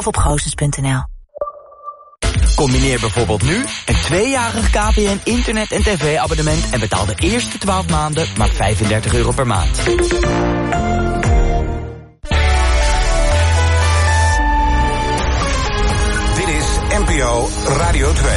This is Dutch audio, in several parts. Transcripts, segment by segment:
of op goossens.nl. Combineer bijvoorbeeld nu een 2-jarig KPN internet- en tv-abonnement en betaal de eerste 12 maanden maar €35 per maand. Dit is NPO Radio 2.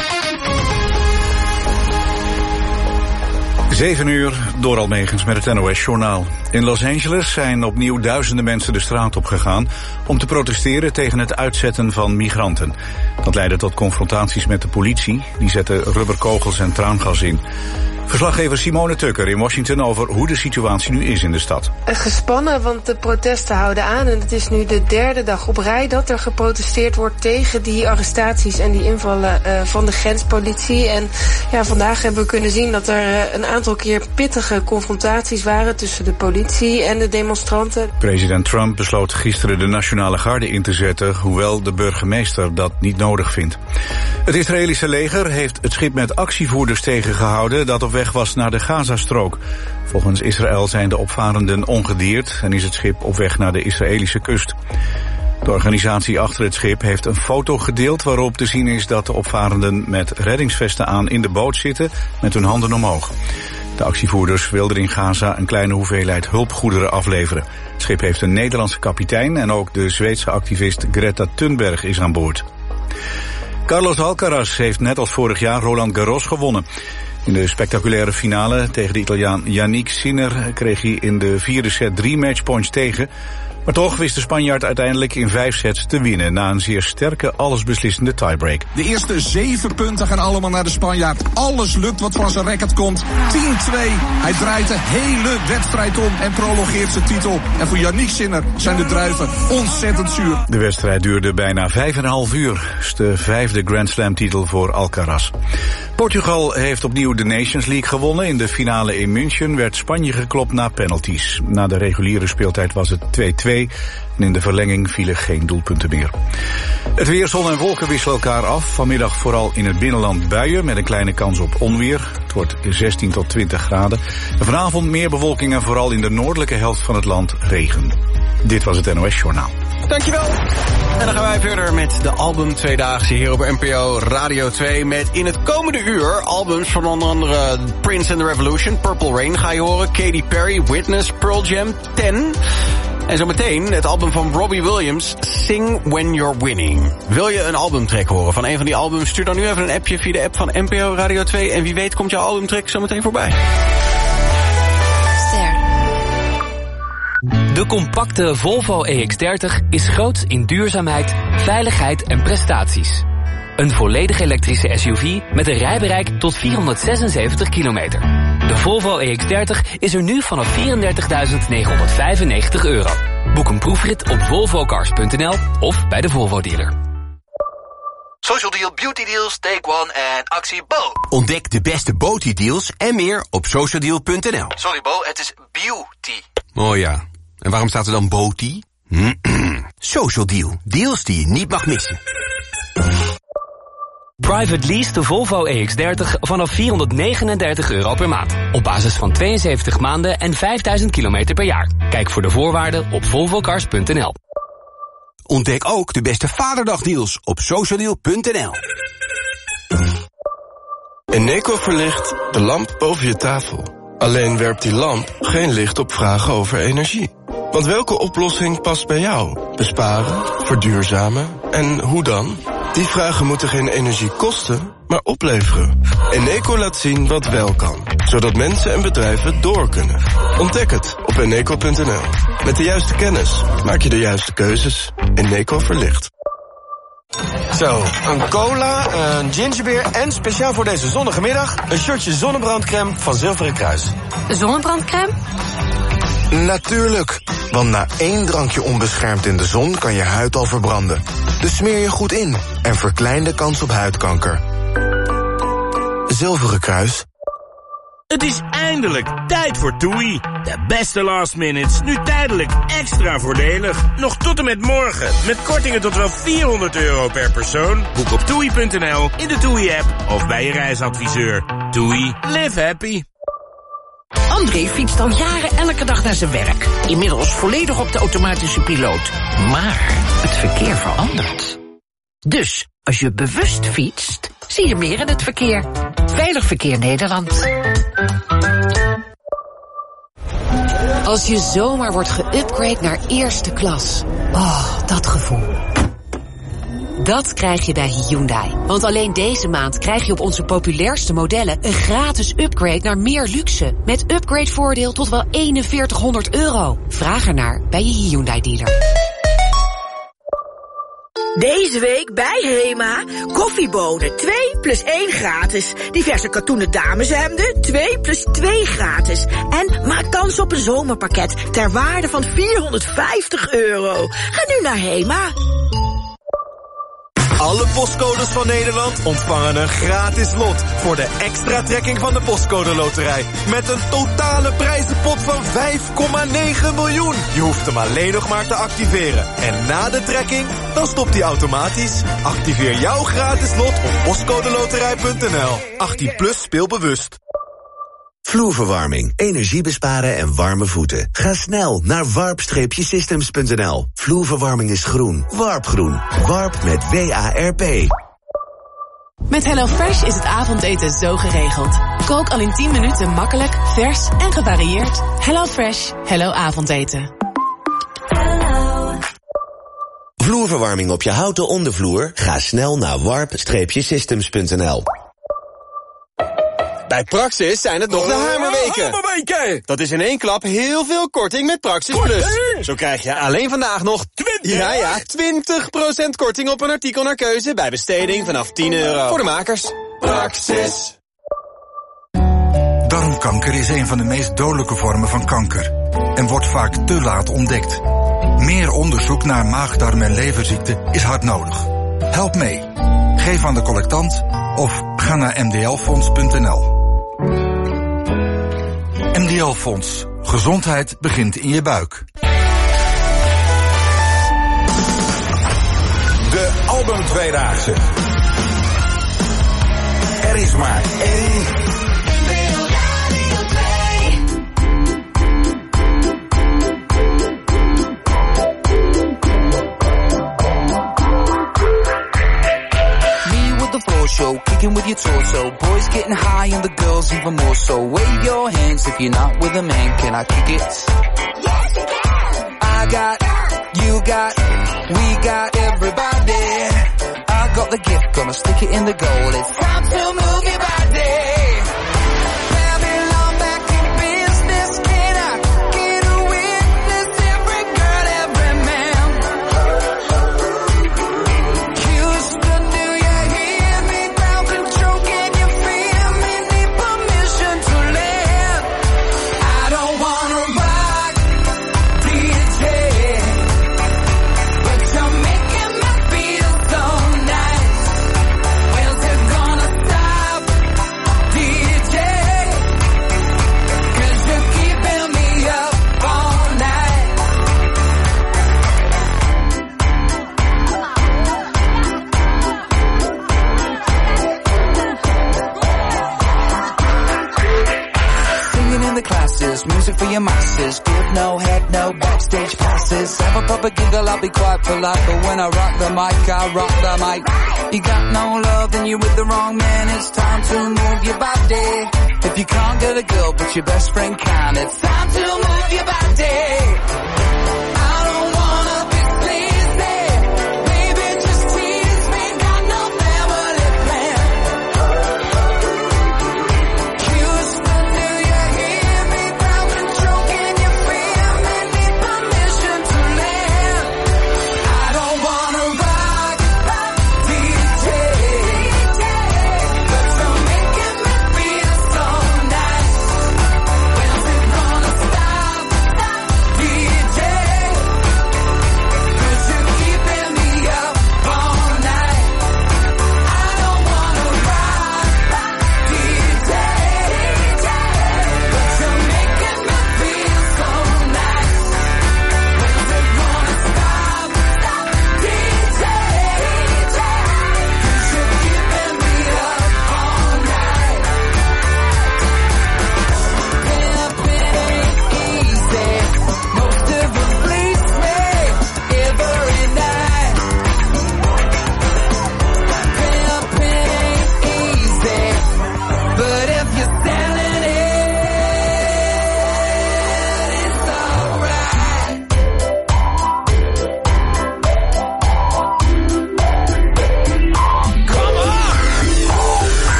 7 uur, door Almegens met het NOS-journaal. In Los Angeles zijn opnieuw duizenden mensen de straat op gegaan om te protesteren tegen het uitzetten van migranten. Dat leidde tot confrontaties met de politie. Die zette rubberkogels en traangas in. Verslaggever Simone Tukker in Washington over hoe de situatie nu is in de stad. Gespannen, want de protesten houden aan en het is nu de 3e dag op rij dat er geprotesteerd wordt tegen die arrestaties en die invallen van de grenspolitie. En ja, vandaag hebben we kunnen zien dat er een aantal keer pittige confrontaties waren tussen de politie en de demonstranten. President Trump besloot gisteren de Nationale Garde in te zetten, hoewel de burgemeester dat niet nodig vindt. Het Israëlische leger heeft het schip met actievoerders tegengehouden dat op weg was naar de Gazastrook. Volgens Israël zijn de opvarenden ongedeerd en is het schip op weg naar de Israëlische kust. De organisatie achter het schip heeft een foto gedeeld waarop te zien is dat de opvarenden met reddingsvesten aan in de boot zitten met hun handen omhoog. De actievoerders wilden in Gaza een kleine hoeveelheid hulpgoederen afleveren. Het schip heeft een Nederlandse kapitein en ook de Zweedse activist Greta Thunberg is aan boord. Carlos Alcaraz heeft net als vorig jaar Roland Garros gewonnen. In de spectaculaire finale tegen de Italiaan Yannick Sinner kreeg hij in de 4e set 3 matchpoints tegen. Maar toch wist de Spanjaard uiteindelijk in 5 sets te winnen na een zeer sterke, allesbeslissende tiebreak. De eerste 7 punten gaan allemaal naar de Spanjaard. Alles lukt wat van zijn racket komt. 10-2. Hij draait de hele wedstrijd om en prolongeert zijn titel. En voor Yannick Sinner zijn de druiven ontzettend zuur. De wedstrijd duurde bijna 5,5 uur. Het is de 5e Grand Slam titel voor Alcaraz. Portugal heeft opnieuw de Nations League gewonnen. In de finale in München werd Spanje geklopt na penalties. Na de reguliere speeltijd was het 2-2. En in de verlenging vielen geen doelpunten meer. Het weer, zon en wolken wisselen elkaar af. Vanmiddag vooral in het binnenland buien met een kleine kans op onweer. Het wordt 16 tot 20 graden. En vanavond meer bewolking en vooral in de noordelijke helft van het land regen. Dit was het NOS Journaal. Dankjewel. En dan gaan wij verder met de album Tweedaagse hier op NPO Radio 2. Met in het komende uur albums van onder andere Prince and the Revolution, Purple Rain ga je horen, Katy Perry, Witness, Pearl Jam, 10... En zometeen het album van Robbie Williams, Sing When You're Winning. Wil je een albumtrack horen van een van die albums? Stuur dan nu even een appje via de app van NPO Radio 2. En wie weet komt jouw albumtrack zometeen voorbij. De compacte Volvo EX30 is groots in duurzaamheid, veiligheid en prestaties. Een volledig elektrische SUV met een rijbereik tot 476 kilometer. De Volvo EX30 is er nu vanaf €34.995. Boek een proefrit op volvocars.nl of bij de Volvo dealer. Social Deal, Beauty Deals, Take One en actie Bo. Ontdek de beste Beauty deals en meer op socialdeal.nl. Sorry Bo, het is beauty. Oh ja, en waarom staat er dan Beauty? Social Deal, deals die je niet mag missen. Private lease de Volvo EX30 vanaf €439 per maand. Op basis van 72 maanden en 5000 kilometer per jaar. Kijk voor de voorwaarden op volvocars.nl. Ontdek ook de beste Vaderdagdeals op socialdeal.nl. Eneco verlicht de lamp boven je tafel. Alleen werpt die lamp geen licht op vragen over energie. Want welke oplossing past bij jou? Besparen, verduurzamen en hoe dan? Die vragen moeten geen energie kosten, maar opleveren. Eneco laat zien wat wel kan, zodat mensen en bedrijven door kunnen. Ontdek het op eneco.nl. Met de juiste kennis maak je de juiste keuzes. Eneco verlicht. Zo, een cola, een gingerbeer en speciaal voor deze zonnige middag een shotje zonnebrandcrème van Zilveren Kruis. Zonnebrandcrème? Natuurlijk, want na 1 drankje onbeschermd in de zon kan je huid al verbranden. Dus smeer je goed in en verklein de kans op huidkanker. Zilveren Kruis. Het is eindelijk tijd voor TUI. De beste last minutes, nu tijdelijk extra voordelig. Nog tot en met morgen, met kortingen tot wel €400 per persoon. Boek op TUI.nl, in de TUI-app of bij je reisadviseur. TUI, live happy. André fietst al jaren elke dag naar zijn werk. Inmiddels volledig op de automatische piloot. Maar het verkeer verandert. Dus, als je bewust fietst, zie je meer in het verkeer. Veilig Verkeer Nederland. Als je zomaar wordt geüpgrade naar eerste klas. Oh, dat gevoel. Dat krijg je bij Hyundai. Want alleen deze maand krijg je op onze populairste modellen een gratis upgrade naar meer luxe. Met upgradevoordeel tot wel €4100. Vraag ernaar bij je Hyundai dealer. Deze week bij Hema, koffiebonen 2 plus 1 gratis. Diverse katoenen dameshemden 2 plus 2 gratis. En maak kans op een zomerpakket ter waarde van €450. Ga nu naar Hema. Alle postcodes van Nederland ontvangen een gratis lot voor de extra trekking van de Postcode Loterij. Met een totale prijzenpot van 5,9 miljoen. Je hoeft hem alleen nog maar te activeren. En na de trekking, dan stopt hij automatisch. Activeer jouw gratis lot op postcodeloterij.nl. 18 plus, speel bewust. Vloerverwarming, energie besparen en warme voeten. Ga snel naar warp-systems.nl. Vloerverwarming is groen. Warpgroen. Warp met WARP. Met HelloFresh is het avondeten zo geregeld. Kook al in 10 minuten makkelijk, vers en gevarieerd. HelloFresh. Hello avondeten. Vloerverwarming op je houten ondervloer? Ga snel naar warp-systems.nl. Bij Praxis zijn het nog de hamerweken. Dat is in één klap heel veel korting met Praxis Plus. Zo krijg je alleen vandaag nog 20% korting op een artikel naar keuze bij besteding vanaf €10. Voor de makers. Praxis. Darmkanker is een van de meest dodelijke vormen van kanker en wordt vaak te laat ontdekt. Meer onderzoek naar maag-darm- en leverziekten is hard nodig. Help mee. Geef aan de collectant of ga naar mdlfonds.nl. MDL Fonds. Gezondheid begint in je buik. De Album Tweedaagse. Er is maar één. Show, kicking with your torso. Boys getting high and the girls even more so. Wave your hands if you're not with a man. Can I kick it? Yes, you can. I got, you got, we got everybody. I got the gift, gonna stick it in the goal. It's time to move your body. Babylon back in business. Can I get a witness? Every girl, every man. Houston, do you hear me? Control, can you feel me? Need permission to live. I don't wanna rock, DJ, but you're making me feel so nice. Where's it gonna stop, DJ? 'Cause you're keeping me up all night. Singing in the classes, music for your masses. Give no head, no backstage passes. Have a proper giggle, I'll be quite polite. But when I rock the mic, I rock the mic. You got no love, then you're with the wrong man. It's time to move your body. If you can't get a girl, but your best friend can. It's time to move your body. I don't wanna be sleazy. Baby, just tease me. Got no family plan. Houston, do you hear me? Ground control, can you feel me? Need permission to live. I don't wanna rock, DJ, but you're making me feel so nice. When's it gonna stop, DJ?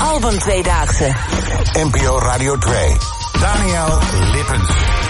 Album Tweedaagse. NPO Radio 2. Daniel Lippens.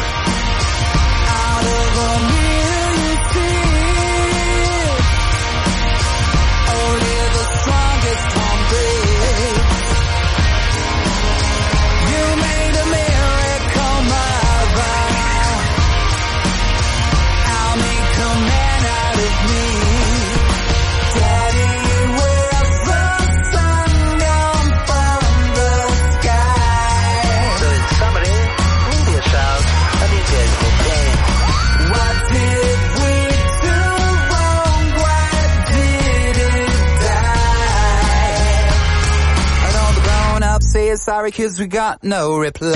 Say sorry 'cause we got no reply.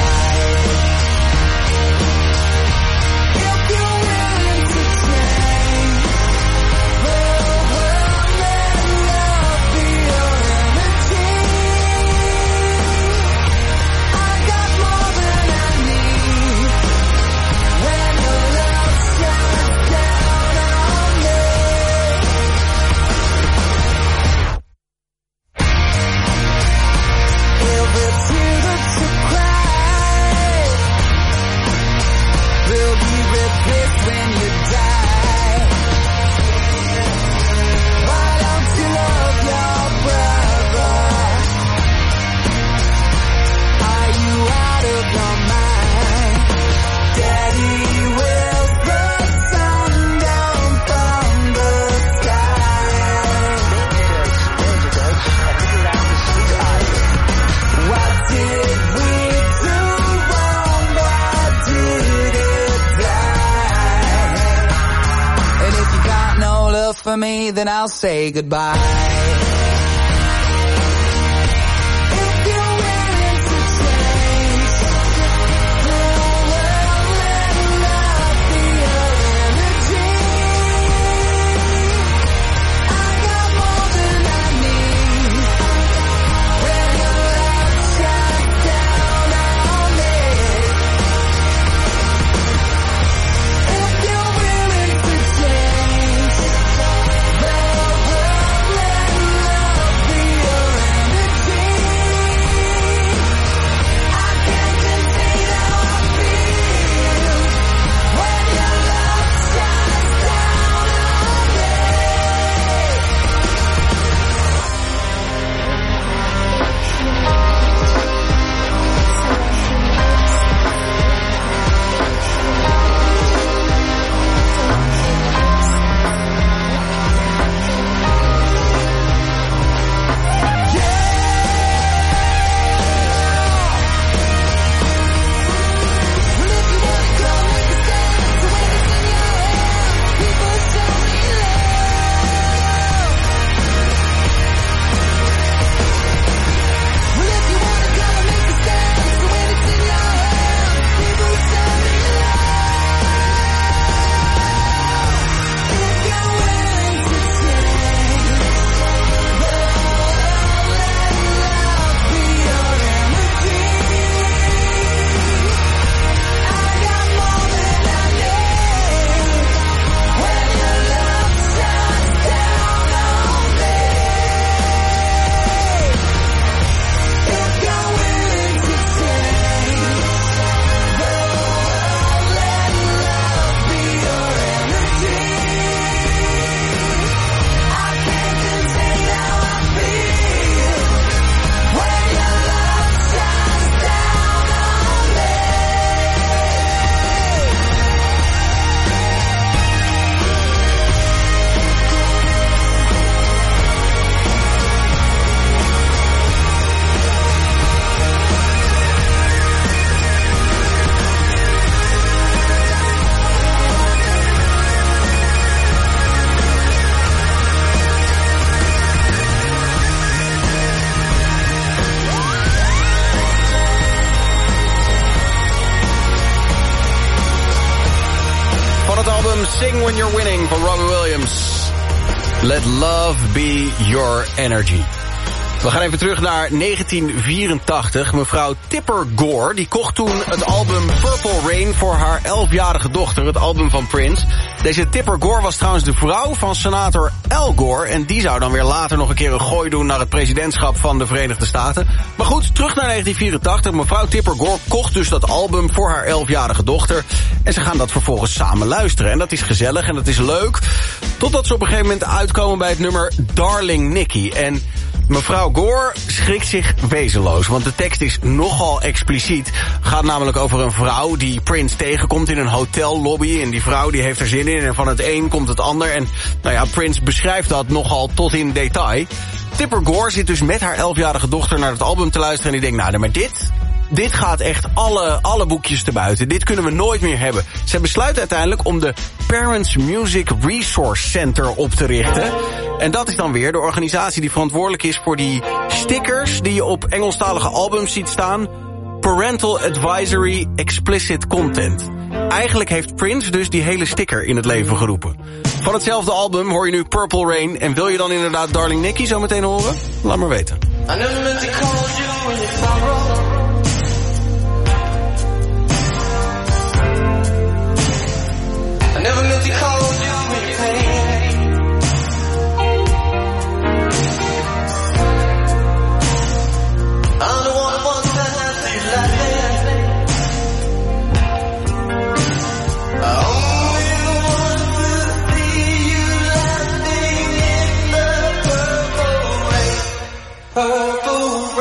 For me, then I'll say goodbye. Sing When You're Winning van Robbie Williams. Let love be your energy. We gaan even terug naar 1984. Mevrouw Tipper Gore die kocht toen het album Purple Rain voor haar 11-jarige dochter, het album van Prince. Deze Tipper Gore was trouwens de vrouw van senator Al Gore en die zou dan weer later nog een keer een gooi doen naar het presidentschap van de Verenigde Staten. Maar goed, terug naar 1984. Mevrouw Tipper Gore kocht dus dat album voor haar 11-jarige dochter en ze gaan dat vervolgens samen luisteren. En dat is gezellig en dat is leuk, totdat ze op een gegeven moment uitkomen bij het nummer Darling Nikki. En mevrouw Gore schrikt zich wezenloos, want de tekst is nogal expliciet. Gaat namelijk over een vrouw die Prince tegenkomt in een hotellobby. En die vrouw die heeft er zin in en van het een komt het ander. En nou ja, Prince beschrijft dat nogal tot in detail. Tipper Gore zit dus met haar 11-jarige dochter naar het album te luisteren. En die denkt, nou, maar dit gaat echt alle boekjes te buiten. Dit kunnen we nooit meer hebben. Ze besluit uiteindelijk om de Parents Music Resource Center op te richten. En dat is dan weer de organisatie die verantwoordelijk is voor die stickers die je op Engelstalige albums ziet staan. Parental Advisory Explicit Content. Eigenlijk heeft Prince dus die hele sticker in het leven geroepen. Van hetzelfde album hoor je nu Purple Rain. En wil je dan inderdaad Darling Nikki zo meteen horen? Laat maar weten. I never meant to call you when it's all wrong. I never meant to call you when you're pain. I'm the one who wants to have you like that. I only want to see you laughing in the purple rain. Purple rain.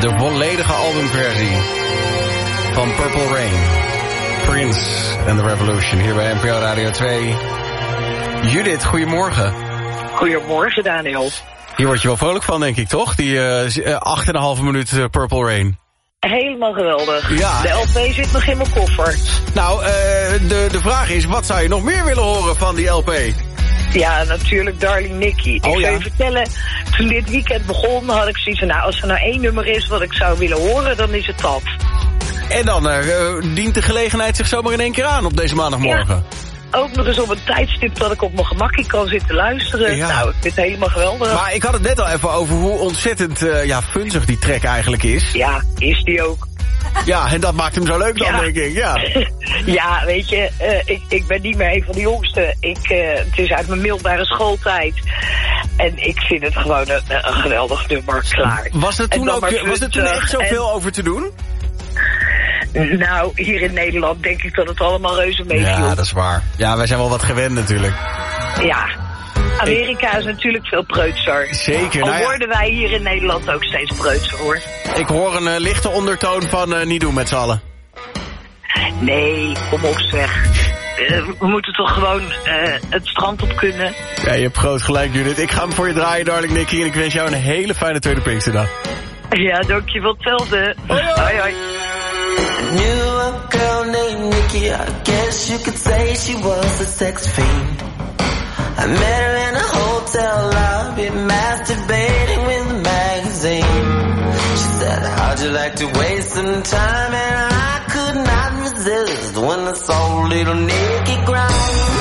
De volledige albumversie van Purple Rain. Prince and the Revolution hier bij NPO Radio 2. Judith, goedemorgen. Goedemorgen, Daniel. Hier word je wel vrolijk van, denk ik, toch? Die 8,5 minuut Purple Rain. Helemaal geweldig. Ja. De LP zit nog in mijn koffer. Nou, de vraag is, wat zou je nog meer willen horen van die LP? Ja, natuurlijk Darling Nikki. Ik zou je vertellen, toen dit weekend begon, had ik zoiets van, nou, als er nou 1 nummer is wat ik zou willen horen, dan is het dat. En dan dient de gelegenheid zich zomaar in één keer aan op deze maandagmorgen. Ja, ook nog eens op een tijdstip dat ik op mijn gemakje kan zitten luisteren. Ja. Nou, ik vind het helemaal geweldig. Maar ik had het net al even over hoe ontzettend funzig die track eigenlijk is. Ja, is die ook. Ja, en dat maakt hem zo leuk dan, denk ik. Ja, ja, weet je, ik ben niet meer een van de jongsten. Het is uit mijn middelbare schooltijd. En ik vind het gewoon een geweldig nummer, klaar. Was er toen echt zoveel over te doen? Nou, hier in Nederland denk ik dat het allemaal reuze meeviel. Ja, dat is waar. Ja, wij zijn wel wat gewend natuurlijk. Ja, Amerika is natuurlijk veel preutser. Zeker. Al worden wij hier in Nederland ook steeds preutser, hoor. Ik hoor een lichte ondertoon van niet doen met z'n allen. Nee, kom op zeg. We moeten toch gewoon het strand op kunnen. Ja, je hebt groot gelijk, Judith. Ik ga hem voor je draaien, Darling Nikki. En ik wens jou een hele fijne tweede Pinksterdag. Ja, dankjewel, hetzelfde. Hoi, hoi. I knew a girl named Nikki, I guess you could say she was a sex fiend. I met her in a hotel lobby, masturbating with a magazine. She said, how'd you like to waste some time? And I could not resist when I saw little Nikki grind.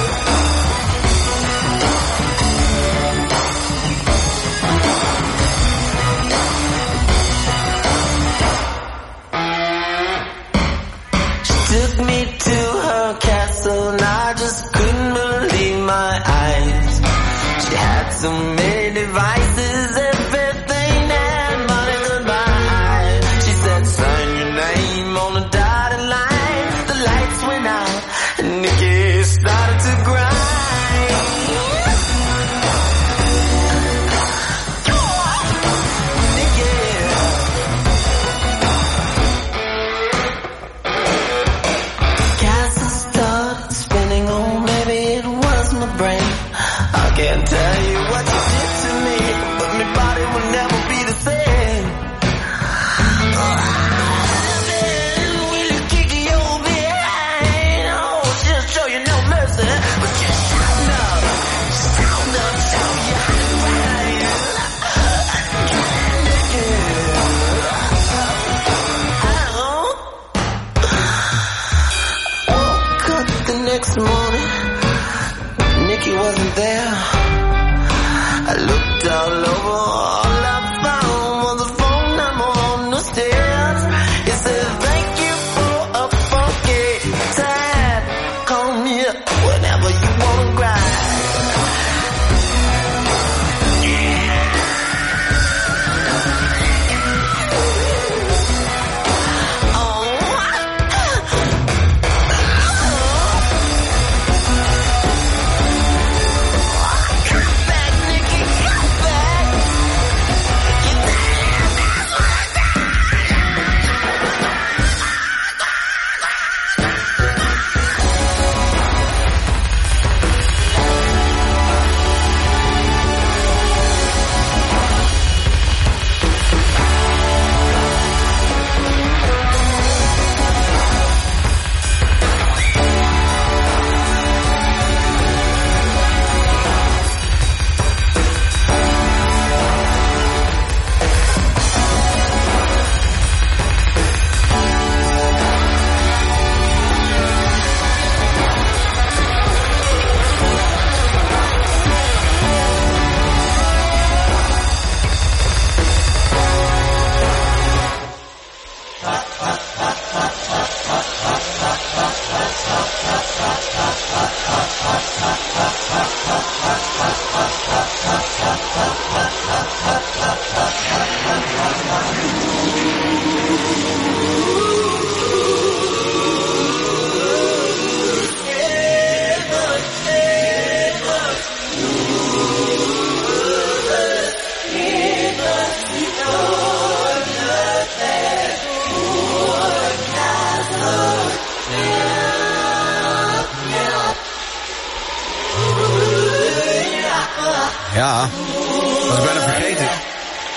Took me to her castle and I just couldn't believe my eyes. She had so many devices, everything that money could buy. She said, sign your name on a dotted line. The lights went out and Nikki started to grind. I can't tell you what you did to me, but my body will never be the same. Will you kick your behind? Oh, she'll show you no mercy, but just shout up, show you right. Woke up the next morning, Nikki wasn't there. I looked all over, all I found was a phone number on the stairs. It said, thank you for a funky time. Call me up whenever you wanna grind.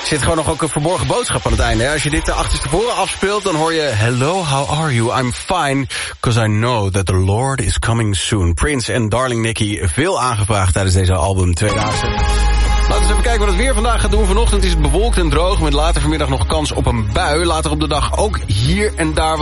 zit gewoon nog ook een verborgen boodschap aan het einde. Hè? Als je dit achterstevoren afspeelt, dan hoor je... Hello, how are you? I'm fine, because I know that the Lord is coming soon. Prince en Darling Nikki, veel aangevraagd tijdens deze album Tweedaagse. Laten we eens even kijken wat het weer vandaag gaat doen. Vanochtend is het bewolkt en droog, met later vanmiddag nog kans op een bui. Later op de dag ook hier en daar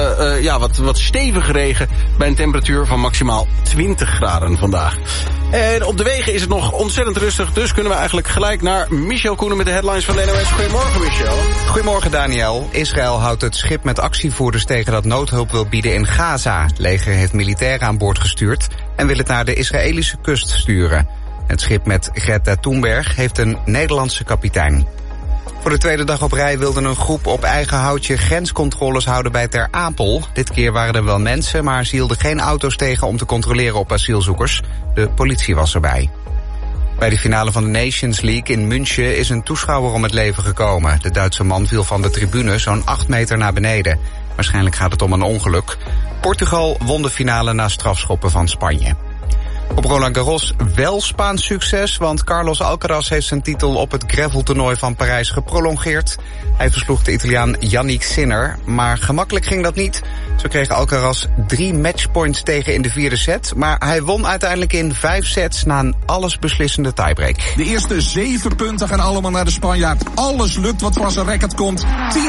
wat stevige regen... bij een temperatuur van maximaal 20 graden vandaag. En op de wegen is het nog ontzettend rustig, dus kunnen we eigenlijk gelijk naar Michel Koenen met de headlines van de NOS. Goedemorgen, Michel. Goedemorgen, Daniel. Israël houdt het schip met actievoerders tegen dat noodhulp wil bieden in Gaza. Het leger heeft militairen aan boord gestuurd en wil het naar de Israëlische kust sturen. Het schip met Greta Thunberg heeft een Nederlandse kapitein. Voor de tweede dag op rij wilde een groep op eigen houtje grenscontroles houden bij Ter Apel. Dit keer waren er wel mensen, maar ze hielden geen auto's tegen om te controleren op asielzoekers. De politie was erbij. Bij de finale van de Nations League in München is een toeschouwer om het leven gekomen. De Duitse man viel van de tribune zo'n 8 meter naar beneden. Waarschijnlijk gaat het om een ongeluk. Portugal won de finale na strafschoppen van Spanje. Op Roland Garros wel Spaans succes, want Carlos Alcaraz heeft zijn titel op het graveltoernooi van Parijs geprolongeerd. Hij versloeg de Italiaan Yannick Sinner, maar gemakkelijk ging dat niet. Zo kreeg Alcaraz 3 matchpoints tegen in de 4e set, maar hij won uiteindelijk in 5 sets na een allesbeslissende tiebreak. De eerste 7 punten gaan allemaal naar de Spanjaard. Alles lukt wat van zijn racket komt. 10-2.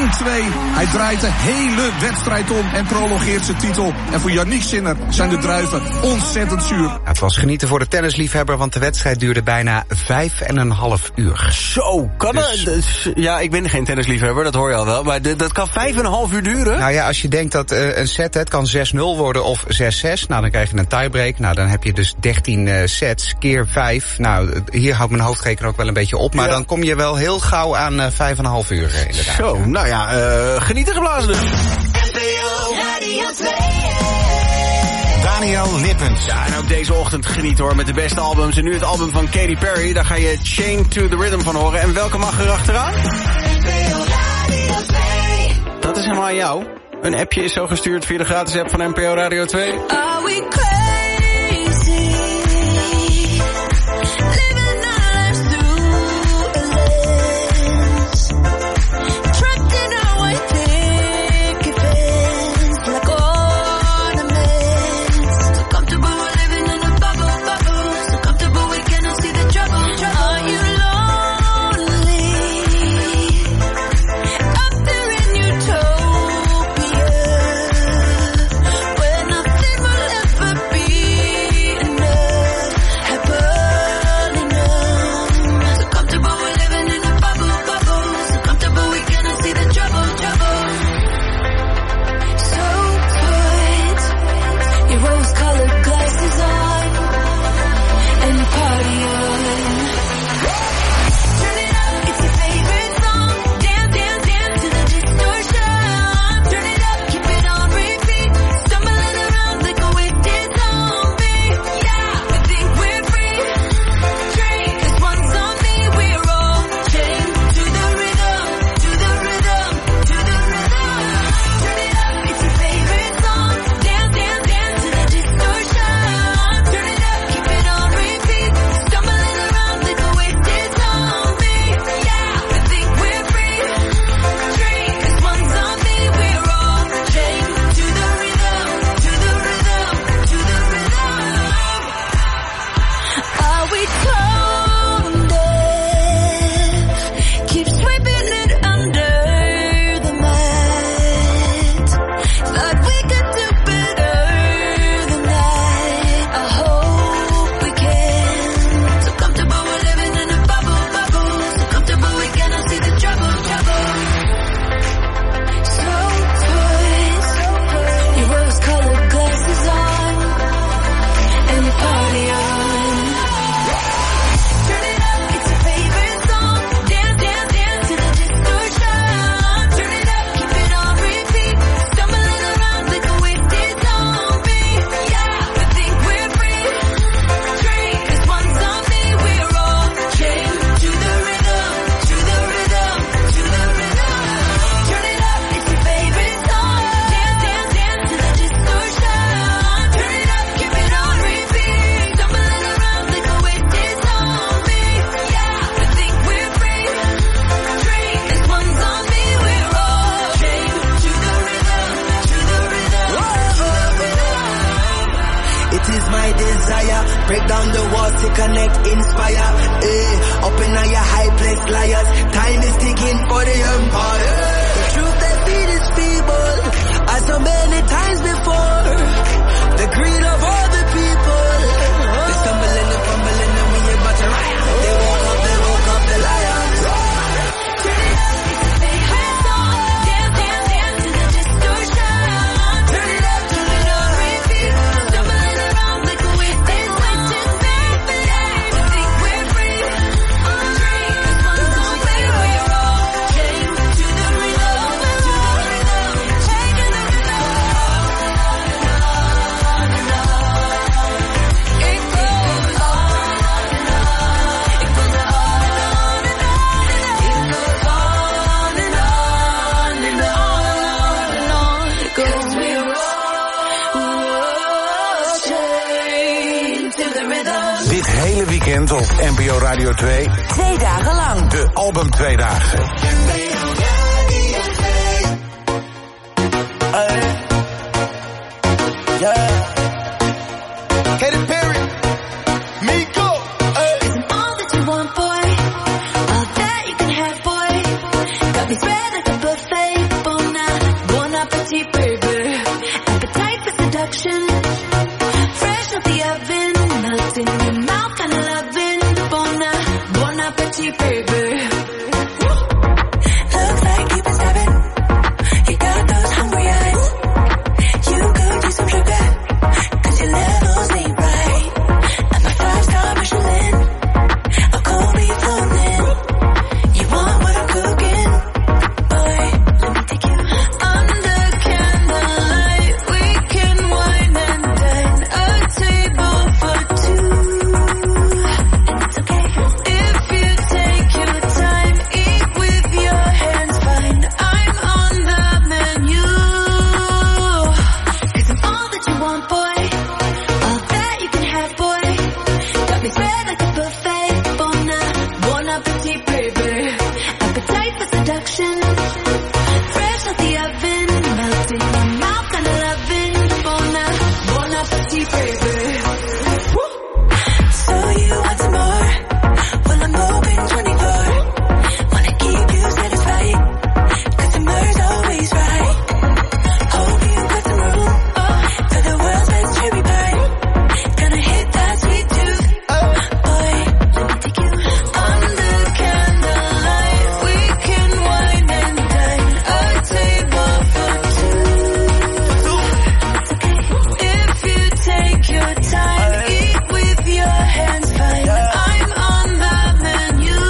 Hij draait de hele wedstrijd om en prolongeert zijn titel. En voor Yannick Sinner zijn de druiven ontzettend zuur. Het was genieten voor de tennisliefhebber, want de wedstrijd duurde bijna 5,5 uur. Zo, kan het? Ja, ik ben geen tennisliefhebber, dat hoor je al wel. Maar dat kan 5,5 uur duren? Nou ja, als je denkt dat een set, het kan 6-0 worden of 6-6. Nou, dan krijg je een tiebreak. Nou, dan heb je dus 13 sets keer 5. Nou, hier houdt mijn hoofdrekening ook wel een beetje op. Maar dan kom je wel heel gauw aan 5,5 uur inderdaad. Zo, nou ja, genieten geblazen dus. Daniel Lippens. Ja, en ook deze ochtend genieten hoor met de beste albums. En nu het album van Katy Perry. Daar ga je Chained to the Rhythm van horen. En welke mag er achteraan? Dat is helemaal aan jou. Een appje is zo gestuurd via de gratis app van NPO Radio 2. Are we crazy? Living our lives through a lens. Trapped in our white picket fence. Like ornaments. So comfortable we're living in a bubble. So comfortable we cannot see the trouble. Are you lonely? Up there in utopia. Where nothing will ever be to connect, inspire. Up in your high place, liars. Time is ticking for the empire. The truth they feed is feeble, as so many times before. The greed of all the people. They stumbling and fumbling and we about to riot. They woke up the lions. Weekend op NPO Radio 2. 2 dagen lang. De Album Tweedaagse. Katy Perry, Miko. Isn't all that you want, boy? All that you can have, boy. Got me spread like a buffet. Bon appetit, baby. Appetite for seduction. Fresh off the oven, melting in your mouth, kind of loving. Bon appetit, baby. Looks like you've been stabbing. You got those hungry eyes. You could use some sugar, 'cause your levels ain't right. Like my 5-star Michelin, I'll call me flown in. You want what I'm cooking? Boy, let me take you under candlelight. We can wine and dine, a table for two. And it's okay if you take your time, eat with your hands, fine. I'm on the menu. 'Cause I'm all that you want, boy. All that you can have, boy. Got me spread like a buffet. Bon appetit, baby. Appetite for seduction. Fresh off the oven, melting in your mouth, kind of loving. Bon appetit, baby. So you want some more? Well, I'm open 24. Wanna keep you satisfied, 'cause summer's always right. Hope you got some room for the world's best cherry pie. Gonna hit that sweet tooth. Boy, let me take you under candlelight. We can wine and dine, a table for two. It's okay if you take your time, eat with your hands, fine. I'm on the menu.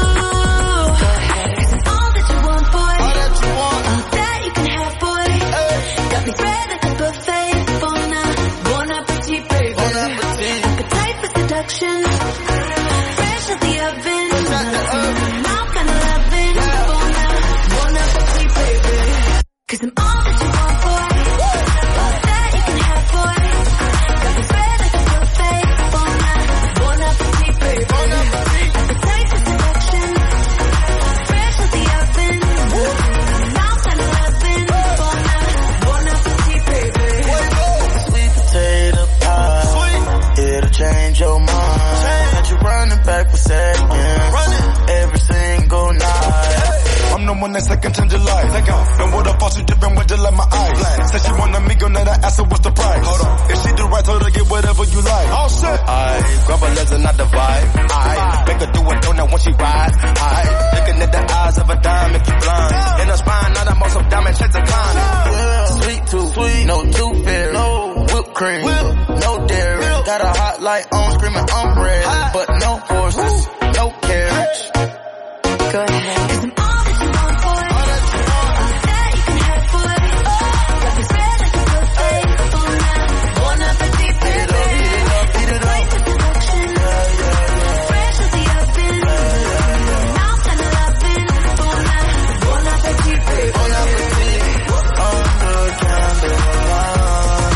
'Cause I'm all that you want, boy. All that you can have, boy. Got me spread like a buffet. Bon appetit, baby. Appetite for seduction. Fresh off the oven. Mouth kind of loving. Bon appetit, baby. 'Cause I'm all that you want, boy. All that you can have, boy. Got me spread like a buffet. Bon appetit, baby. Appetite for seduction. Fresh off the oven. Mouth kind of loving. Bon appetit, baby. Sweet potato pie. It'll change your mind. Got you running back for seconds. Every single night. I'm the one that's second change your life. And what a false you dipping with just like my eyes. Said she want a me go, then I ask her what's the price. Hold on. If she do right, told her get whatever you like. All set. I grab her legs and not the vibe. I make her do a donut when she ride. I looking at the eyes of a dime, make you blind. In her spine, now I'm on some diamond checks and climb. Sweet tooth, no tooth fairy, no whipped cream, no dairy. Got a hot light on, screaming I'm ready, but no horses, no carriage. Go ahead. 'Cause I'm all that you want, boy. All that you can have, boy. Got me spread like a buffet. Bon appetit, baby. Appetite for seduction. Fresh off the oven. Mouth kind of loving. Bon appetit, baby. Bon appetit. Under candlelight.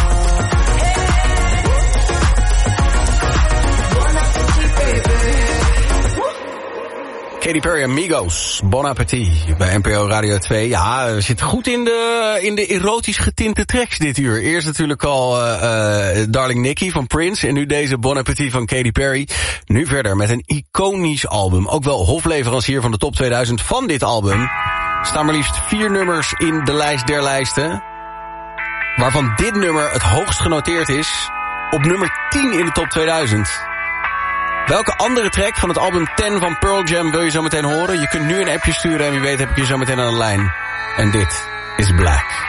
Bon appetit, baby. Katy Perry en Migos. Bon appetit bij NPO Radio 2. Ja, we zitten goed in de erotisch getinte tracks dit uur. Eerst natuurlijk al Darling Nikki van Prince en nu deze Bon appetit van Katy Perry. Nu verder met een iconisch album. Ook wel hofleverancier van de top 2000 van dit album. Staan maar liefst 4 nummers in de lijst der lijsten. Waarvan dit nummer het hoogst genoteerd is. Op nummer 10 in de top 2000. Welke andere track van het album 10 van Pearl Jam wil je zo meteen horen? Je kunt nu een appje sturen en wie weet heb ik je zo meteen aan de lijn. En dit is Black.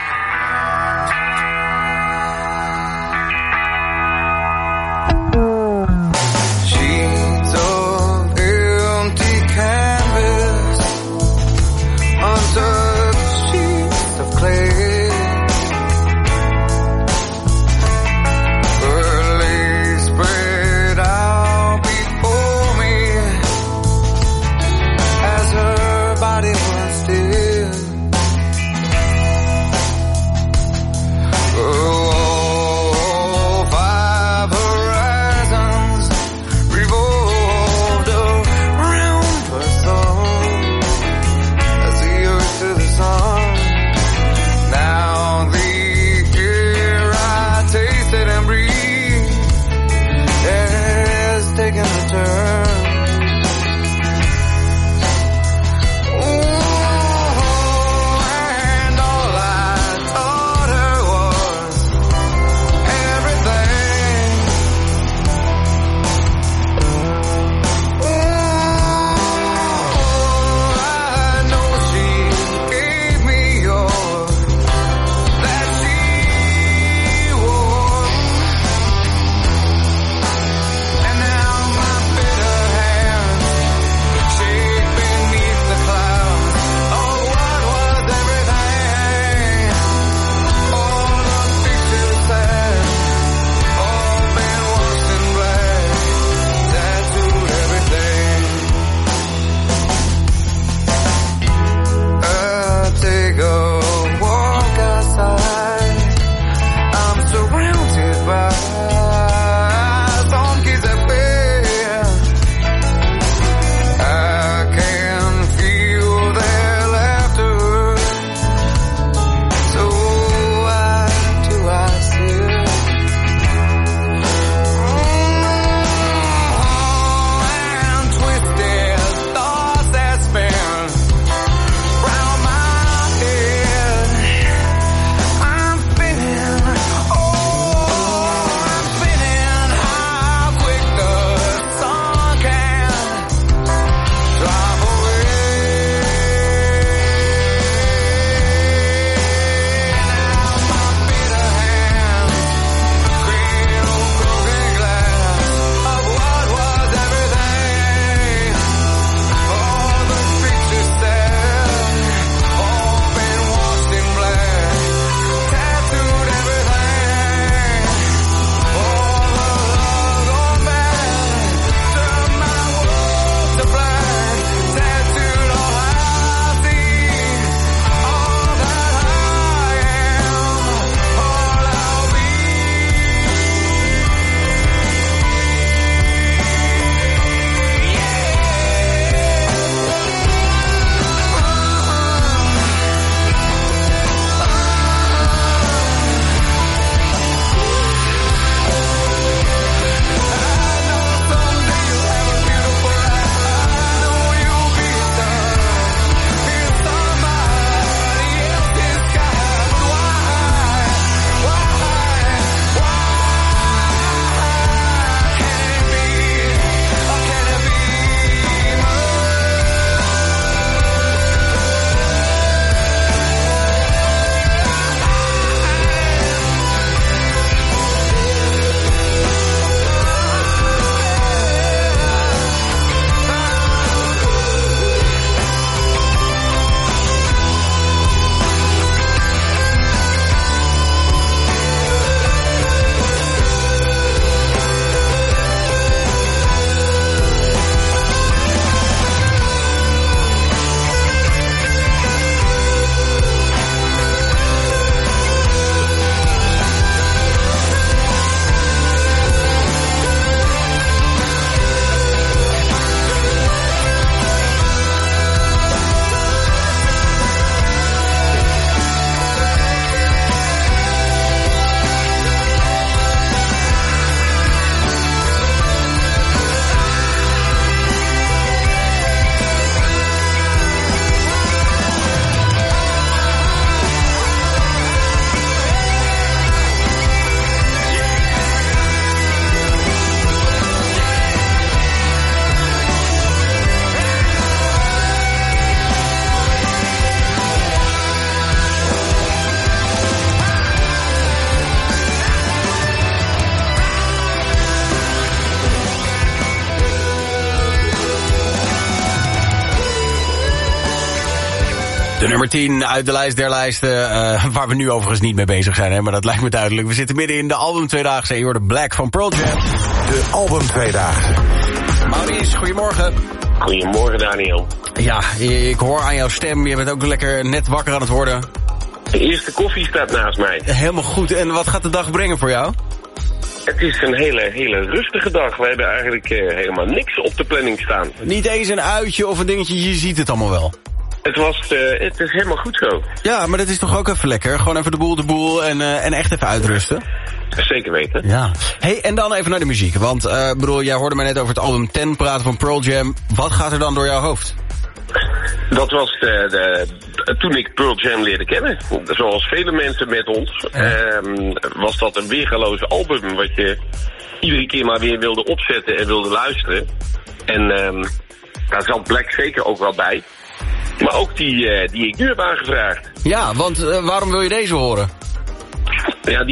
De nummer 10 uit de lijst der lijsten, waar we nu overigens niet mee bezig zijn, hè, maar dat lijkt me duidelijk. We zitten midden in de album Tweedaagse en je hoort de Black van Pearl Jam. De album Tweedaagse. Maurice, goedemorgen. Goedemorgen, Daniel. Ja, ik hoor aan jouw stem, je bent ook lekker net wakker aan het worden. De eerste koffie staat naast mij. Helemaal goed, en wat gaat de dag brengen voor jou? Het is een hele rustige dag. We hebben eigenlijk helemaal niks op de planning staan. Niet eens een uitje of een dingetje, je ziet het allemaal wel. Het is helemaal goed zo. Ja, maar dat is toch ook even lekker? Gewoon even de boel en echt even uitrusten. Zeker weten. Ja. Hey, en dan even naar de muziek. Want, bedoel, jij hoorde mij net over het album 10 praten van Pearl Jam. Wat gaat er dan door jouw hoofd? Dat was toen ik Pearl Jam leerde kennen. Zoals vele mensen met ons. Was dat een weergaloze album wat je iedere keer maar weer wilde opzetten en wilde luisteren. En daar zat Black zeker ook wel bij. Maar ook die ik nu heb aangevraagd. Ja, want waarom wil je deze horen? Ja,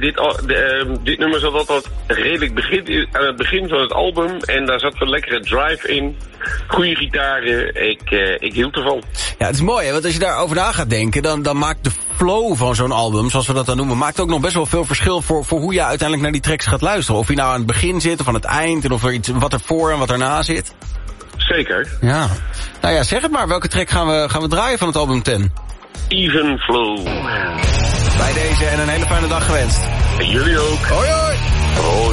dit nummer zat altijd redelijk aan het begin van het album. En daar zat een lekkere drive in. Goede gitaren. Ik hield ervan. Ja, het is mooi, hè? Want als je daarover na gaat denken, dan maakt de flow van zo'n album, zoals we dat dan noemen, maakt ook nog best wel veel verschil voor hoe je uiteindelijk naar die tracks gaat luisteren. Of je nou aan het begin zit of aan het eind. En of er iets, wat er voor en wat erna zit. Zeker. Ja. Nou ja, zeg het maar. Welke track gaan we draaien van het album 10? Even Flow. Bij deze en een hele fijne dag gewenst. En jullie ook. Hoi hoi. Hoi.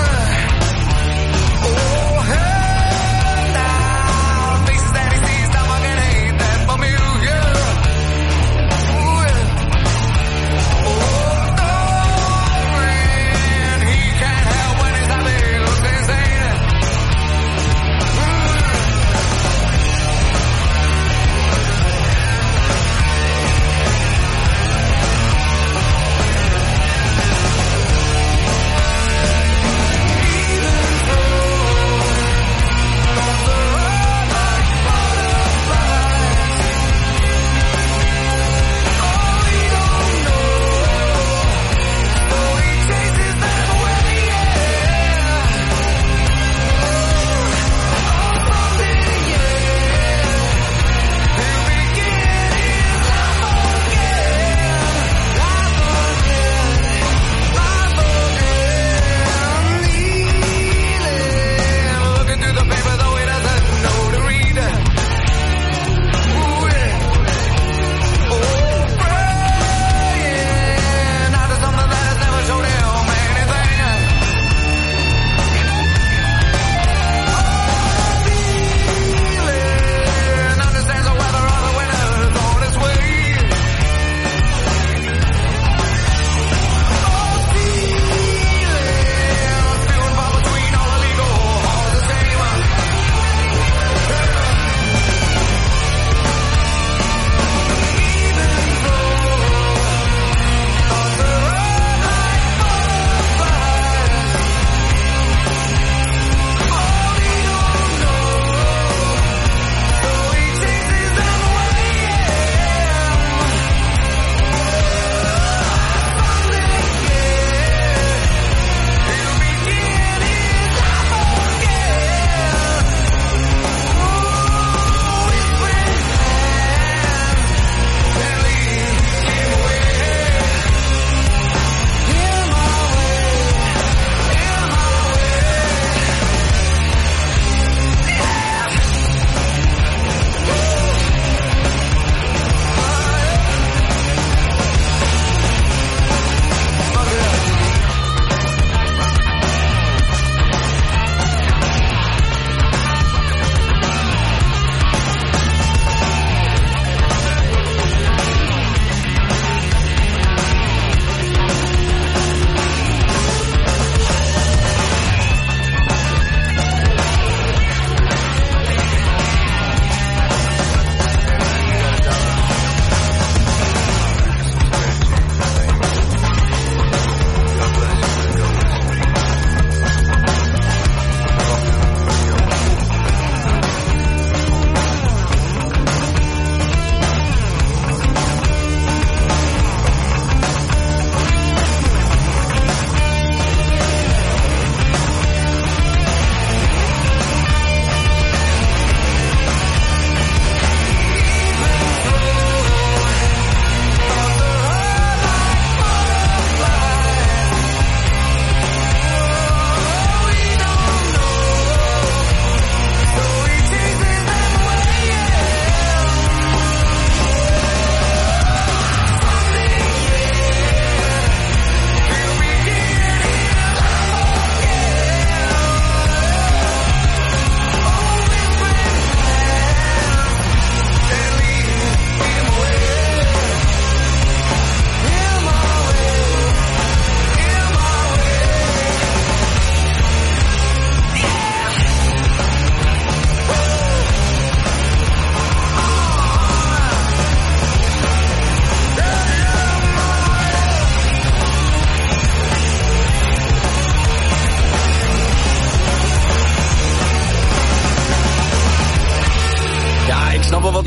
Faces that he sees,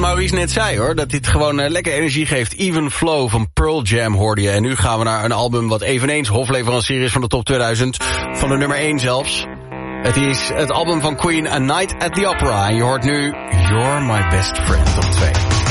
Maurice net zei, hoor. Dat dit gewoon lekker energie geeft. Even Flow van Pearl Jam hoorde je. En nu gaan we naar een album wat eveneens hofleverancier is van de top 2000. Van de nummer 1 zelfs. Het is het album van Queen, A Night at the Opera. En je hoort nu You're My Best Friend op 2.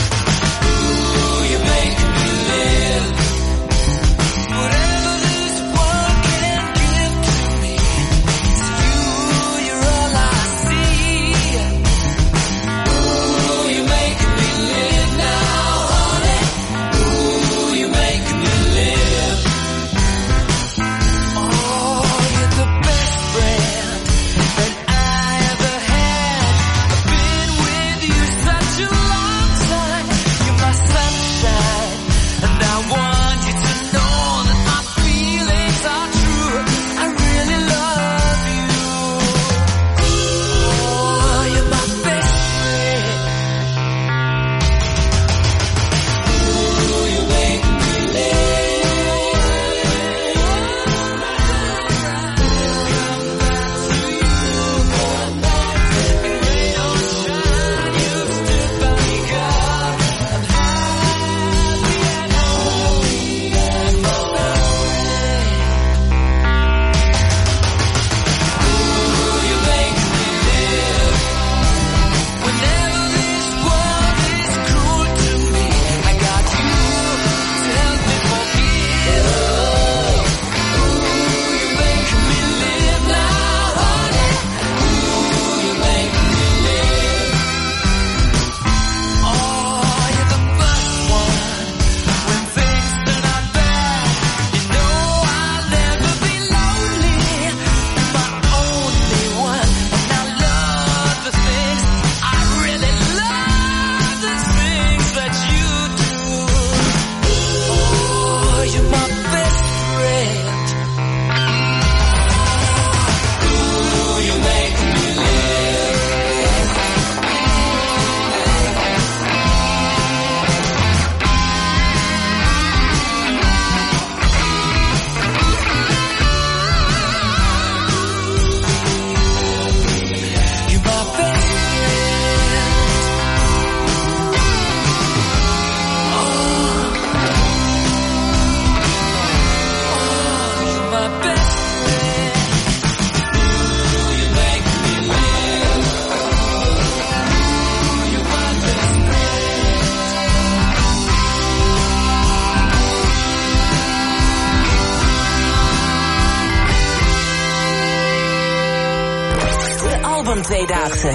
Tweedaagse.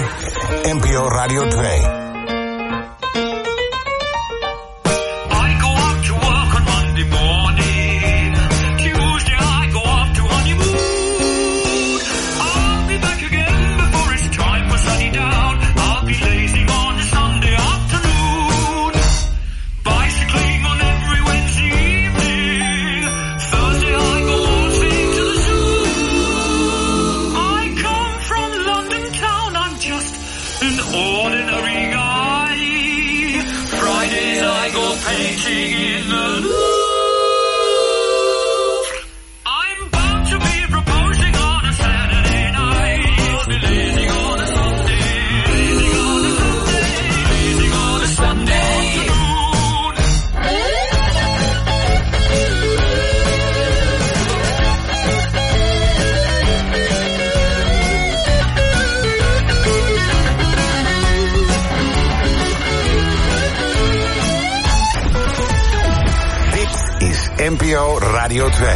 NPO Radio 2. NPO Radio 2.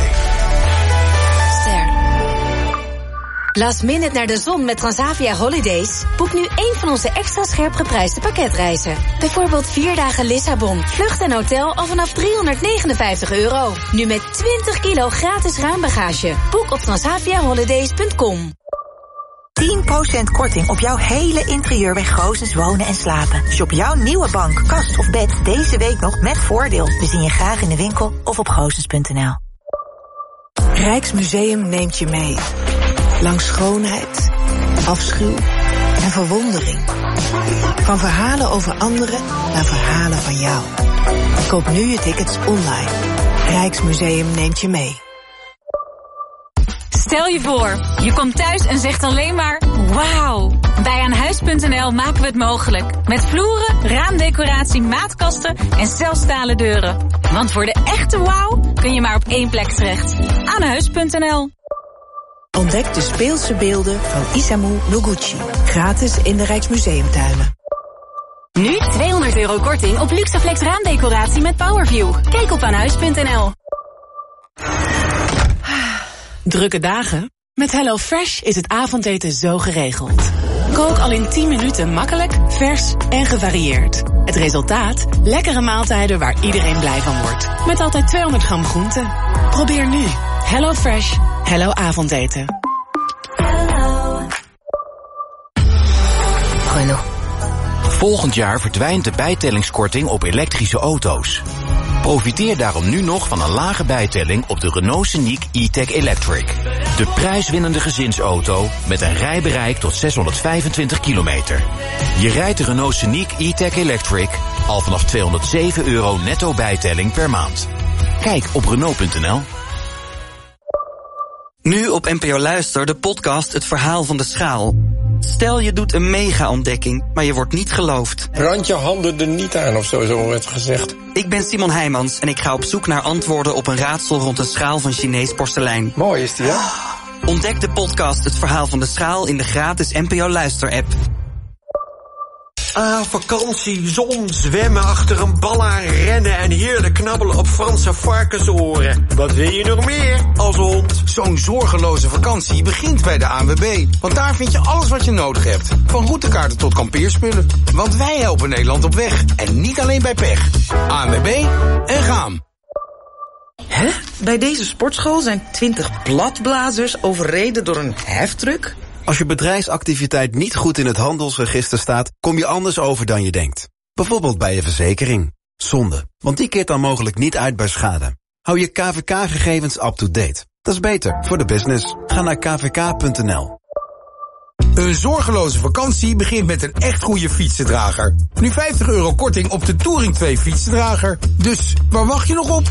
Last minute naar de zon met Transavia Holidays? Boek nu één van onze extra scherp geprijsde pakketreizen. Bijvoorbeeld 4 dagen Lissabon, vlucht en hotel al vanaf €359. Nu met 20 kilo gratis ruimbagage. Boek op transaviaholidays.com. 10% korting op jouw hele interieur bij Goosens Wonen en Slapen. Shop jouw nieuwe bank, kast of bed deze week nog met voordeel. We zien je graag in de winkel of op goosens.nl. Rijksmuseum neemt je mee. Langs schoonheid, afschuw en verwondering. Van verhalen over anderen naar verhalen van jou. Koop nu je tickets online. Rijksmuseum neemt je mee. Stel je voor, je komt thuis en zegt alleen maar wauw. Bij Aanhuis.nl maken we het mogelijk. Met vloeren, raamdecoratie, maatkasten en zelfstalen deuren. Want voor de echte wauw kun je maar op één plek terecht. Aanhuis.nl. Ontdek de speelse beelden van Isamu Noguchi. Gratis in de Rijksmuseumtuinen. Nu €200 korting op Luxaflex raamdecoratie met Powerview. Kijk op aanhuis.nl. Drukke dagen? Met HelloFresh is het avondeten zo geregeld. Kook al in 10 minuten makkelijk, vers en gevarieerd. Het resultaat? Lekkere maaltijden waar iedereen blij van wordt. Met altijd 200 gram groente. Probeer nu HelloFresh. Hello avondeten. Renault. Volgend jaar verdwijnt de bijtellingskorting op elektrische auto's. Profiteer daarom nu nog van een lage bijtelling op de Renault Scenic E-Tech Electric. De prijswinnende gezinsauto met een rijbereik tot 625 kilometer. Je rijdt de Renault Scenic E-Tech Electric al vanaf €207 netto bijtelling per maand. Kijk op Renault.nl. Nu op NPO Luister de podcast Het Verhaal van de Schaal. Stel je doet een mega-ontdekking, maar je wordt niet geloofd. Brand je handen er niet aan of zo werd gezegd. Ik ben Simon Heijmans en ik ga op zoek naar antwoorden op een raadsel rond een schaal van Chinees porselein. Mooi is die, hè? Ontdek de podcast Het Verhaal van de Schaal in de gratis NPO Luister-app. Ah, vakantie, zon, zwemmen, achter een bal aan rennen en heerlijk knabbelen op Franse varkensoren. Wat wil je nog meer als hond? Zo'n zorgeloze vakantie begint bij de ANWB. Want daar vind je alles wat je nodig hebt. Van routekaarten tot kampeerspullen. Want wij helpen Nederland op weg. En niet alleen bij pech. ANWB en gaan. Hè? Bij deze sportschool zijn 20 bladblazers overreden door een heftruck? Als je bedrijfsactiviteit niet goed in het handelsregister staat, kom je anders over dan je denkt. Bijvoorbeeld bij je verzekering. Zonde, want die keert dan mogelijk niet uit bij schade. Hou je KVK-gegevens up-to-date. Dat is beter voor de business. Ga naar kvk.nl. Een zorgeloze vakantie begint met een echt goede fietsendrager. Nu €50 korting op de Touring 2 fietsendrager. Dus waar wacht je nog op?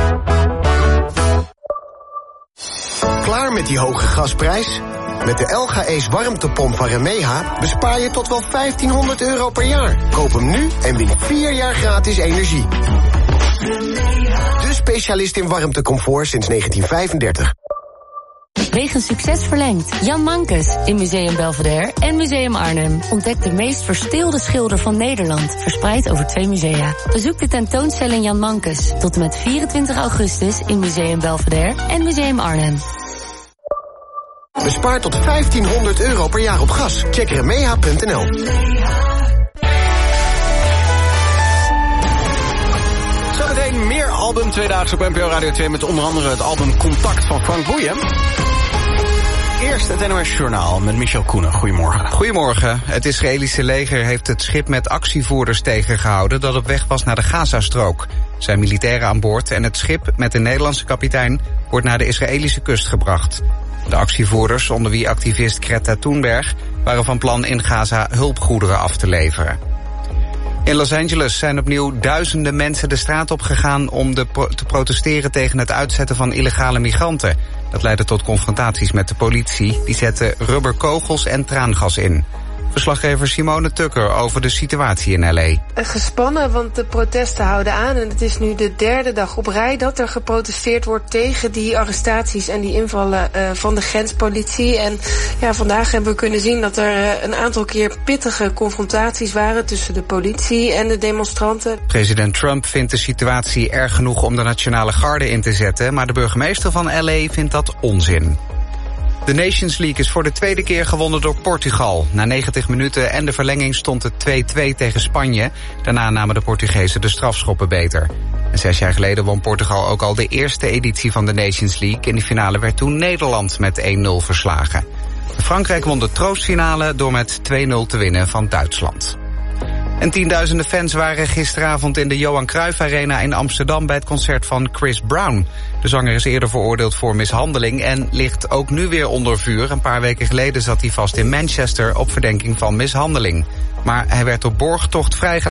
Klaar met die hoge gasprijs? Met de LG Ace warmtepomp van Remeha bespaar je tot wel €1500 per jaar. Koop hem nu en win 4 jaar gratis energie. De specialist in warmtecomfort sinds 1935. Wegens succes verlengd. Jan Mankes in Museum Belvedere en Museum Arnhem. Ontdek de meest verstilde schilder van Nederland, verspreid over 2 musea. Bezoek de tentoonstelling Jan Mankes tot en met 24 augustus in Museum Belvedere en Museum Arnhem. Bespaar tot €1500 per jaar op gas. Check remeha.nl. Zometeen meer album tweedaags op NPO Radio 2 met onder andere het album Contact van Frank Boeien. Eerst het NOS Journaal met Michel Koenen. Goedemorgen. Goedemorgen. Het Israëlische leger heeft het schip met actievoerders tegengehouden dat op weg was naar de Gazastrook. Er zijn militairen aan boord en het schip met een Nederlandse kapitein wordt naar de Israëlische kust gebracht. De actievoerders, onder wie activist Greta Thunberg, waren van plan in Gaza hulpgoederen af te leveren. In Los Angeles zijn opnieuw duizenden mensen de straat op gegaan om te protesteren tegen het uitzetten van illegale migranten. Dat leidde tot confrontaties met de politie. Die zette rubberkogels en traangas in. Verslaggever Simone Tukker over de situatie in L.A. Gespannen, want de protesten houden aan. En het is nu de 3e dag op rij dat er geprotesteerd wordt tegen die arrestaties en die invallen van de grenspolitie. En ja, vandaag hebben we kunnen zien dat er een aantal keer pittige confrontaties waren tussen de politie en de demonstranten. President Trump vindt de situatie erg genoeg om de Nationale Garde in te zetten, maar de burgemeester van L.A. vindt dat onzin. De Nations League is voor de 2e keer gewonnen door Portugal. Na 90 minuten en de verlenging stond het 2-2 tegen Spanje. Daarna namen de Portugezen de strafschoppen beter. En 6 jaar geleden won Portugal ook al de eerste editie van de Nations League. In de finale werd toen Nederland met 1-0 verslagen. Frankrijk won de troostfinale door met 2-0 te winnen van Duitsland. En tienduizenden fans waren gisteravond in de Johan Cruijff Arena in Amsterdam bij het concert van Chris Brown. De zanger is eerder veroordeeld voor mishandeling en ligt ook nu weer onder vuur. Een paar weken geleden zat hij vast in Manchester op verdenking van mishandeling. Maar hij werd op borgtocht vrijgelaten.